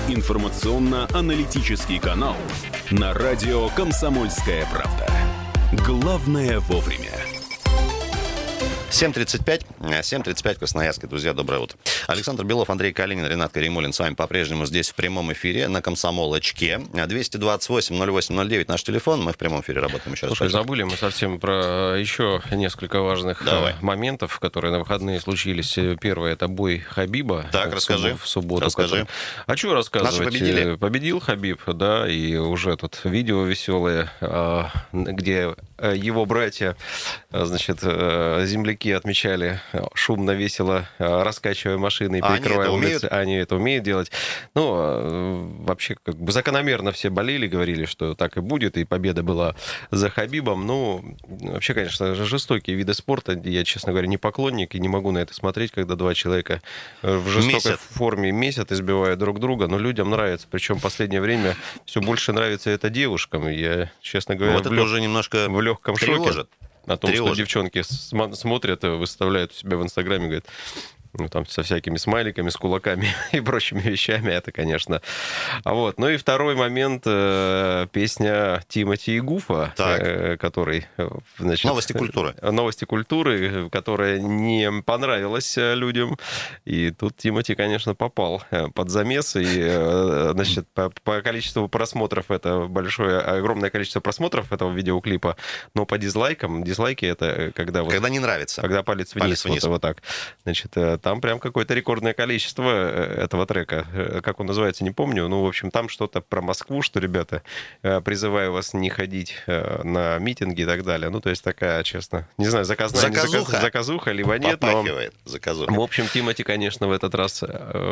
информационно-аналитический канал на радио «Комсомольская правда». Главное вовремя. 7:35 в Красноярске. Друзья, доброе утро. Александр Белов, Андрей Калинин, Ренат Каримулин с вами по-прежнему здесь в прямом эфире на Комсомол-очке. 228-08-09 наш телефон. Мы в прямом эфире работаем еще раз. Слушай, забыли мы совсем про еще несколько важных моментов, которые на выходные случились. Первое — это бой Хабиба. Так, расскажи. В субботу. Расскажи. А что рассказывать? Наши победили. Победил Хабиб, да, и уже тут видео веселое, где его братья, значит, земляки отмечали шумно, весело, раскачивая машины и перекрывая улицы. Они это умеют делать. Ну, вообще, как бы закономерно все болели, говорили, что так и будет, и победа была за Хабибом. Ну, вообще, конечно, жестокие виды спорта. Я, честно говоря, не поклонник и не могу на это смотреть, когда два человека в жестокой форме месяц избивают друг друга. Но людям нравится. Причем в последнее время все больше нравится это девушкам. Я, честно говоря, вот это уже немножко в легком шоке о том, тревожит. что девчонки смотрят, выставляют у себя в Инстаграме, говорят, ну, там со всякими смайликами, с кулаками и прочими вещами, это, конечно. Вот. Ну и второй момент, песня Тимати и Гуфа, который... Значит, Новости культуры. Новости культуры, которая не понравилась людям. И тут Тимати, конечно, попал под замес. И, значит, по количеству просмотров, это огромное количество просмотров этого видеоклипа, но по дизлайкам, дизлайки это когда... Когда не нравится. Когда палец вниз. Вот так. Значит, там прям какое-то рекордное количество этого трека. Как он называется, не помню. Ну, в общем, там что-то про Москву, что, ребята, призываю вас не ходить на митинги и так далее. Ну, то есть такая, честно, не знаю, заказуха, либо нет. Попахивает заказуха. В общем, Тимати, конечно, в этот раз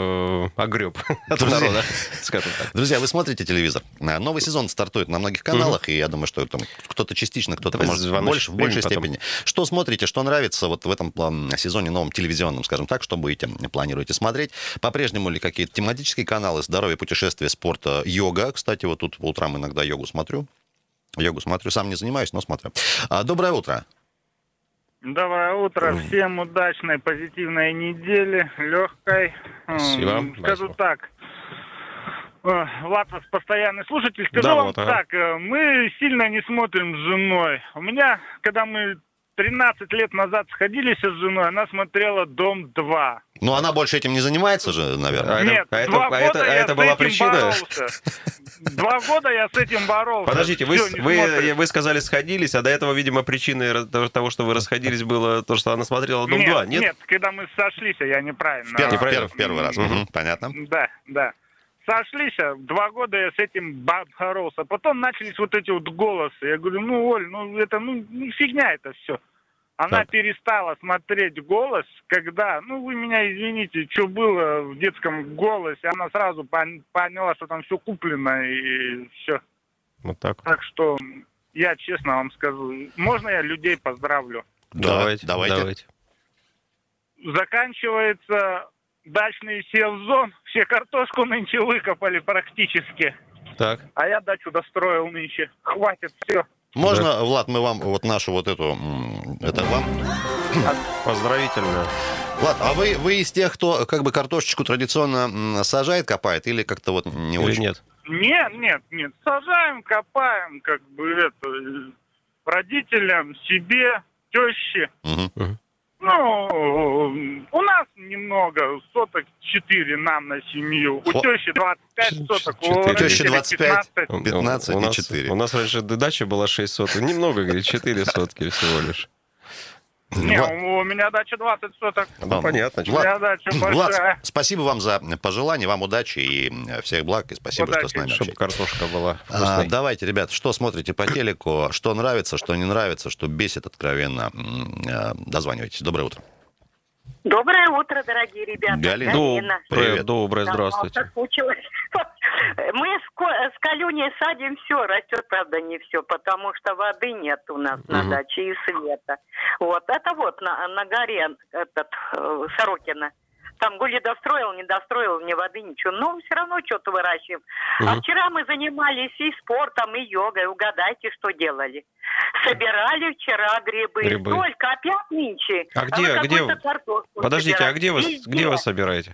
огреб от народа, скажем так. Друзья, вы смотрите телевизор. Новый сезон стартует на многих каналах, и я думаю, что там кто-то частично, кто-то может в большей степени. Что смотрите, что нравится вот в этом сезоне новом телевизионном, скажем так, что планируете смотреть? По-прежнему ли какие-то тематические каналы? Здоровье, путешествия, спорт, йога. Кстати, вот тут по утрам иногда йогу смотрю. Сам не занимаюсь, но смотрю. Доброе утро. Доброе утро. Всем удачной, позитивной недели, легкой. Спасибо. Скажу так. Влад, вас постоянный слушатель. Скажу вам так. Мы сильно не смотрим с женой. У меня, когда мы 13 лет назад сходились с женой, она смотрела «Дом-2». Ну, она больше этим не занимается же, наверное. Нет, это была причина? 2 года я с этим боролся. Подождите, вы сказали «сходились», а до этого, видимо, причиной того, что вы расходились, было то, что она смотрела «Дом-2», нет? Нет, когда мы сошлись, я неправильно. В первый раз. Понятно. Да. Сошлись, 2 года я с этим боролся. Потом начались вот эти вот голосы. Я говорю, Оль, это фигня это все. Она перестала смотреть «Голос», когда, вы меня извините, что было в детском «Голосе», она сразу поняла, что там все куплено и все. Вот так. Так что я честно вам скажу, можно я людей поздравлю? Давайте. Заканчивается дачный сезон, все картошку нынче выкопали практически. Так. А я дачу достроил нынче. Хватит, все. Можно, Влад, мы вам вот нашу вот эту... Это вам? Поздравительно. Влад, а вы из тех, кто как бы картошечку традиционно сажает, копает, или как-то вот не очень? Нет. Нет. Сажаем, копаем, как бы это... Родителям, себе, теще. Угу. У нас немного, соток 4 нам на семью. У тещи 25 соток, у тещи родителей 25, 15. 15 и 4. У нас раньше дача была 6 соток. Немного, говорит, 4 сотки всего лишь. Не, у меня дача 20 соток. Ну, понятно. У меня дача большая. Влад, спасибо вам за пожелания, вам удачи и всех благ, и спасибо, что с нами чтобы общаетесь. картошка была вкусной. Давайте, ребят, что смотрите по телеку, что нравится, что не нравится, что бесит откровенно, дозванивайтесь. Доброе утро. Доброе утро, дорогие ребята. Галина. Привет. Доброе, здравствуйте. Мы с Калюней садим все, растет, правда, не все, потому что воды нет у нас на даче и света. Вот, это вот на горе Сорокина. Там Гули достроил, не достроил, ни воды, ничего. Но все равно что-то выращиваем. А вчера мы занимались и спортом, и йогой. Угадайте, что делали? Собирали вчера грибы. Только опять нынче. Подождите, а где вы собираете?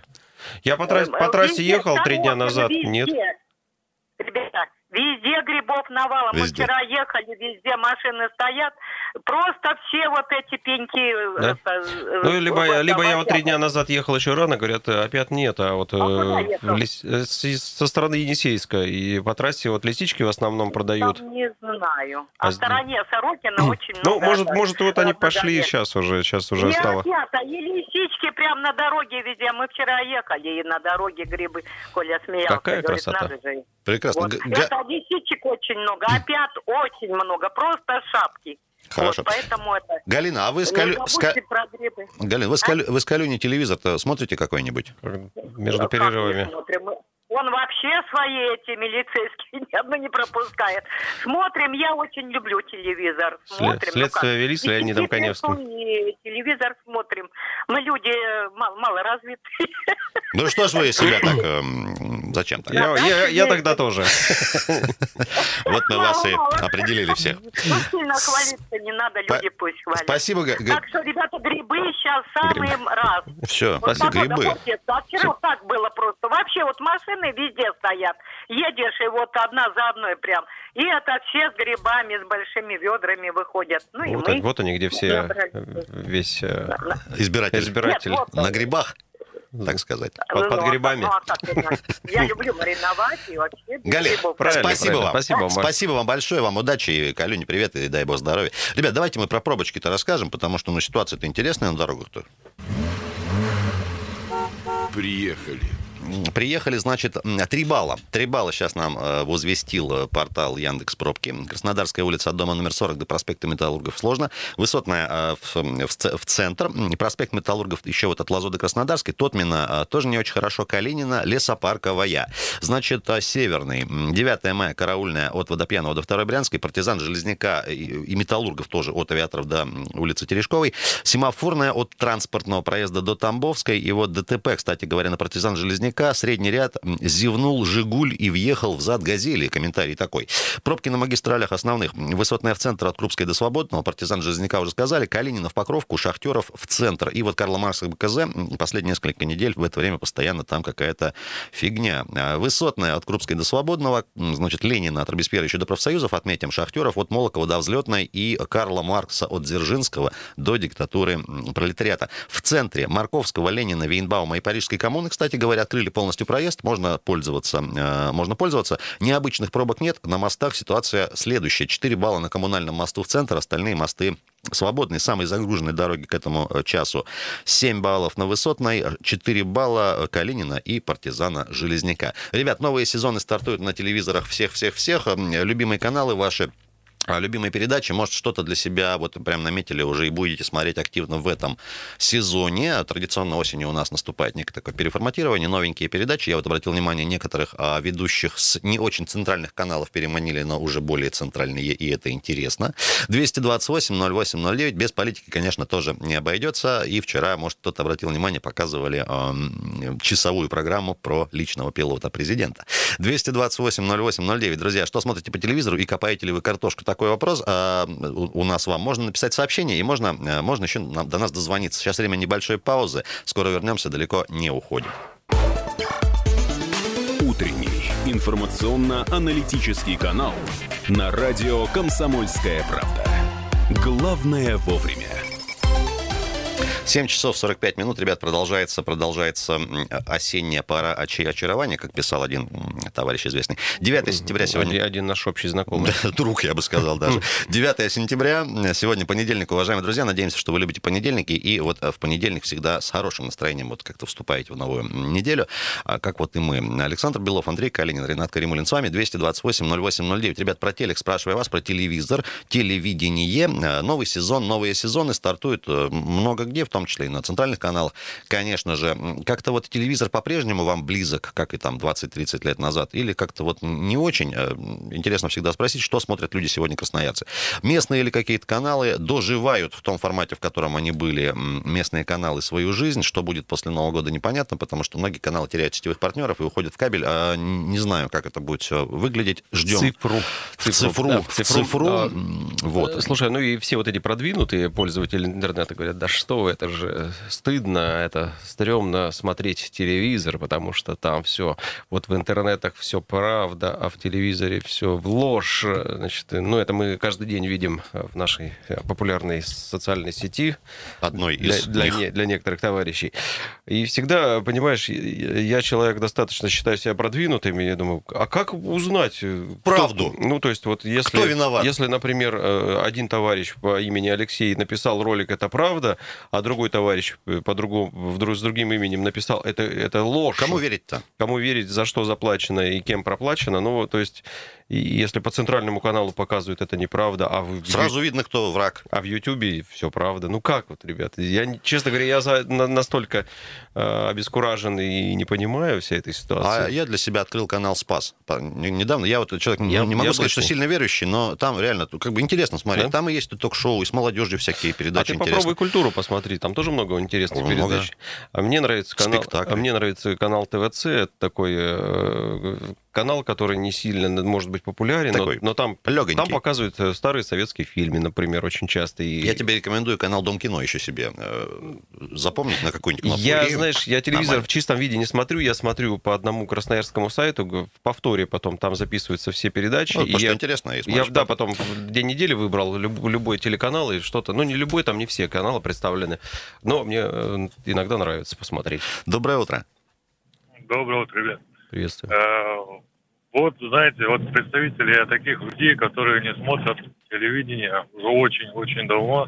Я по трассе ехал 3 дня назад. Нет. Ребята, везде грибов навалом. Мы вчера ехали, везде машины стоят. Просто все вот эти пеньки... Да? Ну, либо я вот 3 дня назад ехал еще рано, говорят, опять нет. А вот со стороны Енисейска. И по трассе вот лисички в основном продают. Не знаю. А в стороне Сорокина очень много. Ну, может, вот они пошли сейчас уже стало. И лисички прям на дороге везде. Мы вчера ехали, и на дороге грибы. Коля смеялся. Какая красота. Прекрасно. Вот. Лисичек очень много, опят очень много. Просто шапки. Хорошо. Вот, поэтому это... Галина, а вы Галина, вы с Калюни телевизор-то смотрите какой-нибудь? Между перерывами. Он вообще свои эти милицейские ни одну не пропускает. Смотрим, я очень люблю телевизор. Смотрим, Следствие вели с Леонидом Каневским. И телевизор смотрим. Мы люди мало развитые. Ну что ж вы себя так... Зачем так? Я тогда тоже. Вот мы вас и определили всех. Ну, сильно хвалиться не надо, люди пусть хвалят. Спасибо. Так что, ребята, грибы сейчас самый раз. Все, спасибо, грибы. А вчера так было просто. Вообще вот машины везде стоят. Едешь, и вот одна за одной прям. И это все с грибами, с большими ведрами выходят. Ну и мы. Вот они, где все, весь избиратель. Нет, на грибах, так сказать. Под грибами. Я люблю мариновать и вообще без Галя, грибов. спасибо вам. Спасибо вам большое, вам удачи, и Калюне привет, и дай бог здоровья. Ребят, давайте мы про пробочки-то расскажем, потому что ситуация-то интересная на дорогах-то. Приехали, значит, 3 балла. 3 балла сейчас нам возвестил портал Яндекс.Пробки. Краснодарская улица от дома номер 40 до проспекта Металлургов сложно. Высотная в центр. Проспект Металлургов еще вот от Лазо до Краснодарской. Тотмина тоже не очень хорошо. Калинина, Лесопарковая. Значит, Северный. 9 мая, Караульная от Водопьянова до 2 Брянской. Партизан, Железняка и Металлургов тоже от Авиаторов до улицы Терешковой. Семафорная от Транспортного проезда до Тамбовской. И вот ДТП, кстати говоря, на Партизан, Железняка. Средний ряд, зевнул «Жигуль» и въехал в зад «Газели». Комментарий такой. Пробки на магистралях основных. Высотная в центр от Крупской до Свободного. Партизан, Железняка уже сказали. Калинина в Покровку, Шахтеров в центр. И вот Карла Маркса БКЗ. Последние несколько недель в это время постоянно там какая-то фигня. Высотная от Крупской до Свободного. Значит, Ленина от Робеспьера еще до профсоюзов. Отметим Шахтеров от Молокова до Взлетной. И Карла Маркса от Дзержинского до диктатуры пролетариата. В центре Марковского, Ленина, Вейнбаума и Парижской коммуны, кстати говоря, открыли полностью проезд, можно пользоваться. Необычных пробок нет. На мостах ситуация следующая. 4 балла на коммунальном мосту в центр, остальные мосты свободные. Самые загруженные дороги к этому часу. 7 баллов на Высотной, 4 балла Калинина и Партизана, Железняка. Ребят, новые сезоны стартуют на телевизорах всех-всех-всех. Любимые каналы ваши, любимые передачи, может, что-то для себя вот прям наметили уже и будете смотреть активно в этом сезоне. Традиционно осенью у нас наступает некое такое переформатирование, новенькие передачи. Я вот обратил внимание, некоторых ведущих с не очень центральных каналов переманили на уже более центральные, и это интересно. 228-08-09, без политики, конечно, тоже не обойдется. И вчера, может, кто-то обратил внимание, показывали часовую программу про личного пилота президента. 228-08-09. Друзья, что смотрите по телевизору и копаете ли вы картошку? Такой вопрос у нас вам. Можно написать сообщение, и можно еще до нас дозвониться. Сейчас время небольшой паузы. Скоро вернемся, далеко не уходим. Утренний информационно-аналитический канал на радио «Комсомольская правда». Главное вовремя. 7 часов 45 минут, ребят, продолжается осенняя пора очарования, как писал один товарищ известный. 9 сентября сегодня... Один наш общий знакомый. Друг, я бы сказал даже. 9 сентября, сегодня понедельник, уважаемые друзья. Надеемся, что вы любите понедельники, и вот в понедельник всегда с хорошим настроением вот как-то вступаете в новую неделю, как вот и мы. Александр Белов, Андрей Калинин, Ренат Каримулин с вами. 228-08-09. Ребят, про телек спрашиваю вас, про телевизор, телевидение. Новый сезон, новые сезоны стартуют много где, в том числе и на центральных каналах. Конечно же, как-то вот телевизор по-прежнему вам близок, как и там 20-30 лет назад. назад? Или как-то вот не очень? Интересно всегда спросить, что смотрят люди сегодня, красноярцы. Местные или какие-то каналы доживают в том формате, в котором они были, местные каналы, свою жизнь. Что будет после Нового года, непонятно, потому что многие каналы теряют сетевых партнеров и уходят в кабель. Не знаю, как это будет все выглядеть. Ждем. Цифру. Вот. Слушай, ну и все вот эти продвинутые пользователи интернета говорят, да что, это же стыдно, это стрёмно смотреть телевизор, потому что там все, вот в интернетах все правда, а в телевизоре все ложь. Значит, ну это мы каждый день видим в нашей популярной социальной сети. Одной из для некоторых товарищей. И всегда, понимаешь, я человек достаточно считаю себя продвинутым, и я думаю, а как узнать правду? Ну, то есть, вот если, кто виноват? Если, например, один товарищ по имени Алексей написал ролик «Это правда», а другой товарищ с другим именем написал «Это ложь». Кому верить-то? Кому верить, за что заплачено и кем проплачено. Ну, то есть, если по центральному каналу показывают «Это неправда», сразу видно, кто враг. А в Ютубе все правда. Ну, как вот, ребята? Я, честно говоря, я настолько обескуражен и не понимаю всей этой ситуации. А я для себя открыл канал «Спас». Недавно, я вот человек, не могу сказать, что сильно верующий, но там реально как бы интересно смотреть. Да? Там и есть ток-шоу, и с молодежью всякие передачи интересные. А ты попробуй «Культуру» посмотри, там тоже много интересных передач. А мне нравится канал ТВЦ, это такой канал, который не сильно может быть популярен, но там показывают старые советские фильмы, например, очень часто. Я тебе рекомендую канал «Дом кино» еще себе запомнить на какую-нибудь кнопку. Я телевизор в чистом виде не смотрю, я смотрю по одному красноярскому сайту, в повторе потом там записываются все передачи. Ну, что интересно. Я потом в день недели выбрал любой телеканал и что-то, ну не любой, там не все каналы представлены, но мне иногда нравится посмотреть. Доброе утро. Доброе утро, ребят. Приветствую. Вот, знаете, вот представители таких людей, которые не смотрят телевидение уже очень-очень давно,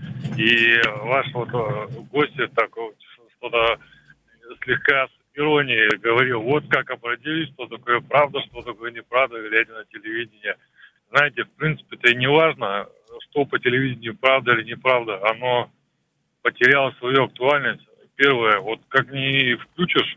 и ваш вот гость так что-то слегка с иронией говорил, вот как определить, что такое правда, что такое неправда, глядя на телевидение. Знаете, в принципе, это и не важно, что по телевидению правда или неправда, оно потеряло свою актуальность. Первое, вот как не включишь,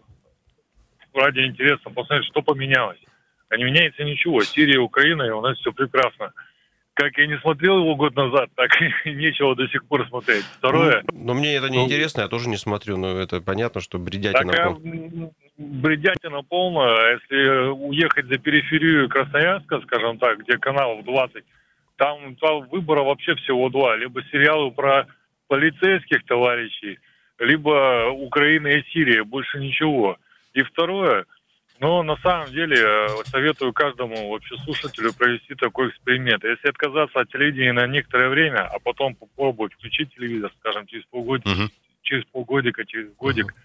ради интереса посмотреть, что поменялось. А не меняется ничего. Сирия, Украина, и у нас все прекрасно. Как я не смотрел его год назад, так и нечего до сих пор смотреть. Второе... Но мне это не интересно, я тоже не смотрю, но это понятно, что бредятина бредятина полная. Если уехать за периферию Красноярска, скажем так, где каналов 20, там выбора вообще всего два. Либо сериалы про полицейских товарищей, либо Украина и Сирия, больше ничего. И второе, но на самом деле советую каждому вообще слушателю провести такой эксперимент. Если отказаться от телевидения на некоторое время, а потом попробовать включить телевизор, скажем, через полгодика, через годик,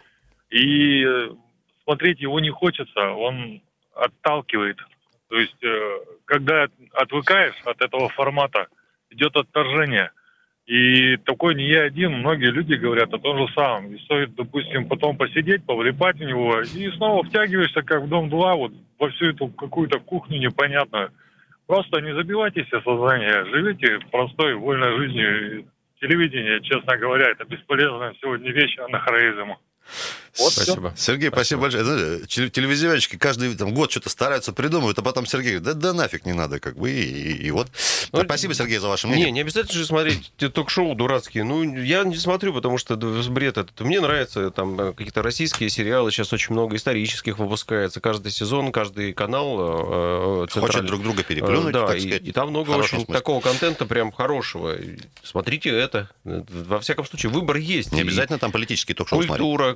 и смотреть его не хочется, он отталкивает. То есть, когда отвыкаешь от этого формата, идет отторжение. И такой не я один, многие люди говорят о том же самом. И стоит, допустим, потом посидеть, повлипать в него, и снова втягиваешься, как в «Дом-2», вот во всю эту какую-то кухню непонятную. Просто не забивайте себе сознание, живите простой, вольной жизнью. Телевидение, честно говоря, это бесполезная сегодня вещь, анахронизм. Вот спасибо. Все. Сергей, спасибо большое. Знаете, телевизионщики каждый год что-то стараются, придумывают, а потом Сергей говорит, да нафиг не надо, как бы, и вот. Спасибо, Сергей, за ваше мнение. Не обязательно же смотреть ток-шоу дурацкие. Ну, я не смотрю, потому что бред этот. Мне нравятся там какие-то российские сериалы, сейчас очень много исторических выпускается. Каждый сезон, каждый канал хочет друг друга переплюнуть, да, так сказать. И там много очень такого контента прям хорошего. Смотрите это. Во всяком случае, выбор есть. Не обязательно там политические ток-шоу смотреть. Культура,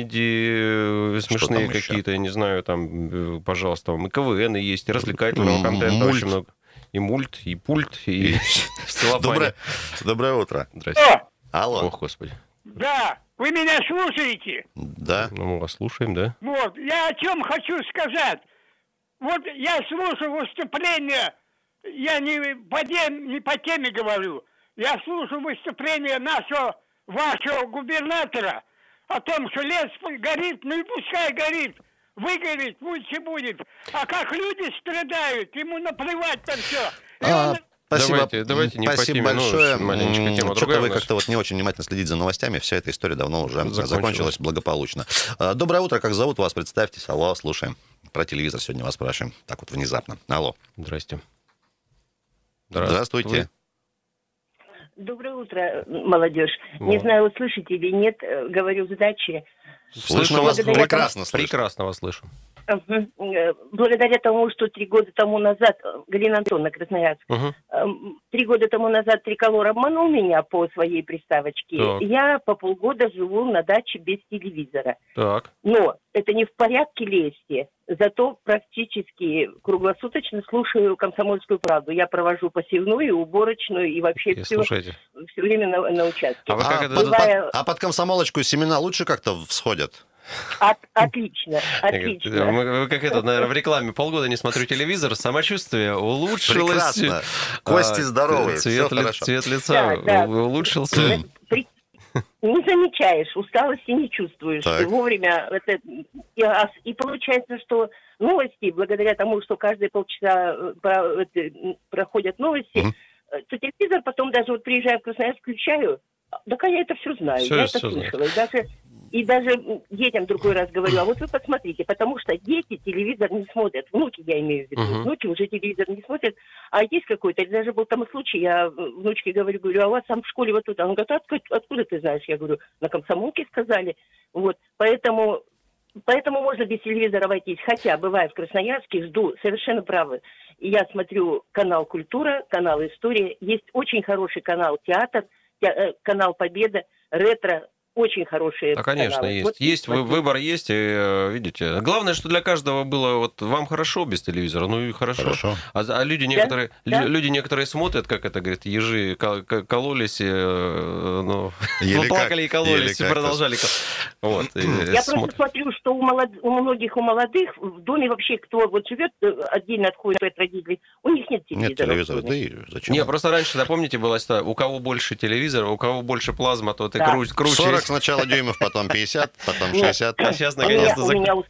камеди, смешные какие-то, я не знаю, там, пожалуйста, там и КВН есть, и развлекательного контента очень много. И мульт, и пульт, и Доброе утро. Здрасте. Алло. Ох, Господи. Да, вы меня слушаете? Да. Ну, мы вас слушаем, да. Вот, я о чем хочу сказать. Вот я слушаю выступление, я не по теме говорю, я слушаю выступление вашего губернатора о том, что лес горит, ну и пускай горит. Выгорит, пусть и будет. А как люди страдают, ему наплевать на все. Спасибо. Давайте не спасибо по теме, большое. Маленечко тема Что-то вы как-то вот не очень внимательно следите за новостями. Вся эта история давно уже закончилась благополучно. Доброе утро, как зовут вас? Представьтесь. Алло, слушаем. про телевизор сегодня вас спрашиваем. Так вот внезапно. Алло. Здрасте. Здравствуйте. Доброе утро, молодежь. Не знаю, вы слышите или нет, говорю с дачи. Слышно вас прекрасно. Прекрасно вас слышу. Благодаря тому, что 3 года тому назад, Галина Антоновна, Красноярск, 3 года тому назад Триколор обманул меня по своей приставочке. Так. Я по полгода живу на даче без телевизора. Так. Но это не в порядке лести. Зато практически круглосуточно слушаю «Комсомольскую правду». Я провожу посевную, уборочную и вообще все время на участке. Под комсомолочку семена лучше как-то всходят? Отлично. Вы как это, наверное, в рекламе полгода не смотрю телевизор, самочувствие улучшилось. Прекрасно. Кости здоровые, цвет лица улучшился. Не замечаешь, усталости не чувствуешь. Вовремя и получается, что новости, благодаря тому, что каждые полчаса проходят новости, то телевизор потом даже вот приезжаю в Красноярск, включаю, так я это все знаю, я это слышала. И даже детям другой раз говорю, а вот вы посмотрите, потому что дети телевизор не смотрят. Внуки, я имею в виду. Внуки уже телевизор не смотрят. А есть какой-то, даже был там случай, я внучке говорю, а у вас там в школе вот тут. Он говорит, откуда ты знаешь? Я говорю, на комсомолке сказали. Вот, поэтому можно без телевизора обойтись. Хотя, бывая в Красноярске, жду, совершенно правы. Я смотрю канал «Культура», канал «История». Есть очень хороший канал «Театр», канал «Победа», «Ретро». Очень хорошие. Да, конечно, каналы. Есть. Вот, есть выбор есть, и, видите. Главное, что для каждого было, вот вам хорошо без телевизора, ну и хорошо. А люди некоторые, люди некоторые смотрят, как это говорит, ежи кололись, плакали и кололись, и продолжали. Вот, я просто смотрю, что у многих, у молодых в доме вообще, кто вот живет отдельно от родителей, у них нет телевизора. Нет телевизора, да и зачем? Не, просто раньше, запомните, была ситуация, у кого больше телевизора, у кого больше плазма, то ты круче. Сначала дюймов, потом 50, потом 60. А сейчас наконец-то...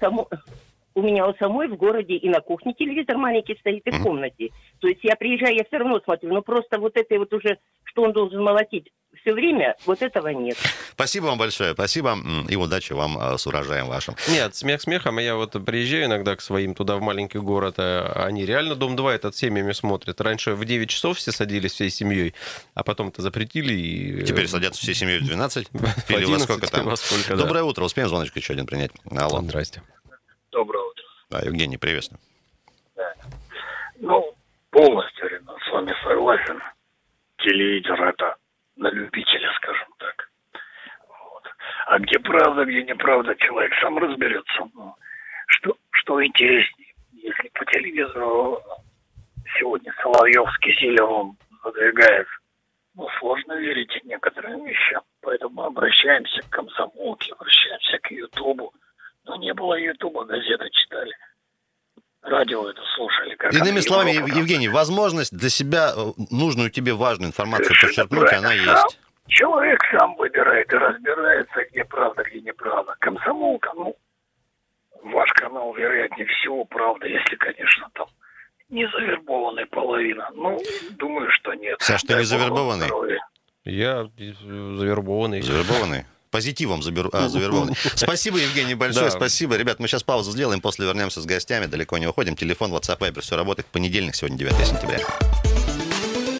У меня у самой в городе и на кухне телевизор маленький стоит, и в комнате. То есть я приезжаю, я все равно смотрю. Но просто вот это вот уже, что он должен молотить все время, вот этого нет. Спасибо вам большое. Спасибо и удачи вам с урожаем вашим. Нет, смех смехом. Я вот приезжаю иногда к своим туда в маленький город, а они реально «Дом-2» этот семьями смотрят. Раньше в 9 часов все садились всей семьей, а потом-то запретили. И... Теперь садятся всей семьей в 12? Или во сколько там? Доброе утро. Успеем звоночку еще один принять? Алло. Здрасте. Доброе утро. Да, Евгений, приветствую. Да. Ну, полностью, Ренат, с вами согласен. Телевизор — это на любителя, скажем так. Вот. А где правда, где неправда, человек сам разберется. Что интереснее, если по телевизору сегодня Соловьев с Киселевым задвигается, сложно верить некоторым вещам. Поэтому обращаемся к комсомолке, обращаемся к Ютубу. Но не было Ютуба, газеты читали. Радио это слушали. Иными словами, Евгений, возможность для себя нужную тебе важную информацию подчеркнуть, она есть. Человек сам выбирает и разбирается, где правда, где неправда. Комсомолка, ваш канал, вероятнее всего, правда, если, конечно, там не завербованная половина. Думаю, что нет. Саш, ты не завербованный? Я завербованный. Завербованный? Позитивом завербованный. Спасибо, Евгений, большое. Да. Спасибо. Ребят, мы сейчас паузу сделаем, после вернемся с гостями, далеко не уходим. Телефон, WhatsApp, Viber, все работает. Понедельник, сегодня 9 сентября.